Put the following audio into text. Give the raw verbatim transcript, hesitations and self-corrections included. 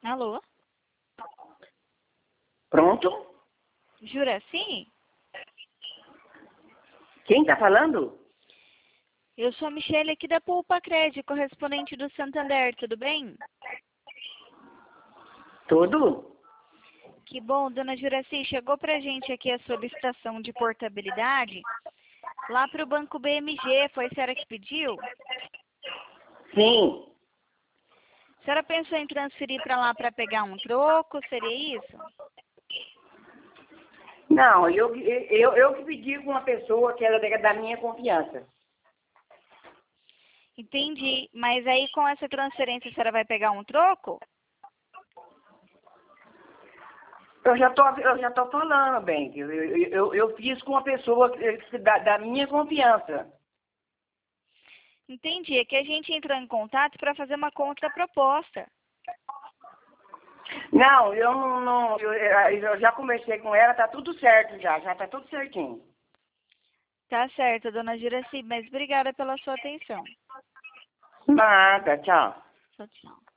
Alô? Pronto? Juraci? Quem tá falando? Eu sou a Michelle aqui da Poupa Cred, correspondente do Santander, tudo bem? Tudo? Que bom, dona Juraci, chegou pra gente aqui a solicitação de portabilidade lá para o Banco B M G, foi a senhora que pediu? Sim. A senhora pensou em transferir para lá para pegar um troco, seria isso? Não, eu, eu, eu que pedi com uma pessoa que era da da minha confiança. Entendi, mas aí com essa transferência a senhora vai pegar um troco? Eu já tô, eu já tô falando, bem. Eu, eu, eu, eu fiz com uma pessoa que- da, da minha confiança. Entendi, é que a gente entrou em contato para fazer uma contraproposta. Não, eu não, não eu, eu já conversei com ela, tá tudo certo já, já tá tudo certinho. Tá certo, dona Juraci, mas obrigada pela sua atenção. Nada, tchau. Tchau, tchau.